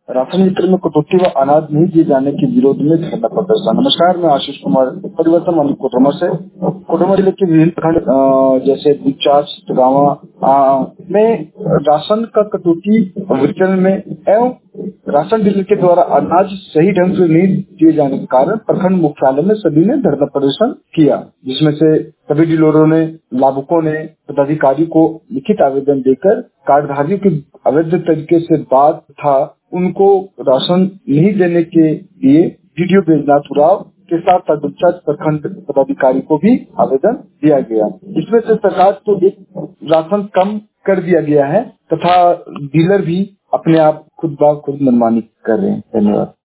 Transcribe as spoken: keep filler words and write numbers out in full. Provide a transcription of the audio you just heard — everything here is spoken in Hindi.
राशन वितरण में कटौती व अनाज नहीं दिए जाने के विरोध में धरना प्रदर्शन। नमस्कार, मैं आशीष कुमार, परिवर्तन वाली कोडरमा से। कोडरमा जिले के विभिन्न प्रखंड अ, जैसे दिचाच, गांवा में राशन का कटौती वितरण में एवं राशन डीलर के द्वारा अनाज सही ढंग से नहीं दिए जाने के कारण प्रखंड मुख्यालय में सभी ने धरना प्रदर्शन किया, जिसमें से सभी डीलरों ने, लाभुकों ने पदाधिकारी को लिखित आवेदन देकर कार्डधारियों की अवैध तरीके से बात था उनको राशन नहीं देने के लिए वीडियो भेजनाथ उराव के साथ तदुच्चार प्रखंड पदाधिकारी को भी आवेदन दिया गया। इसमें से सरकार को एक राशन कम कर दिया गया है तथा डीलर भी अपने आप खुद ब खुद मनमानी कर रहे हैं। धन्यवाद।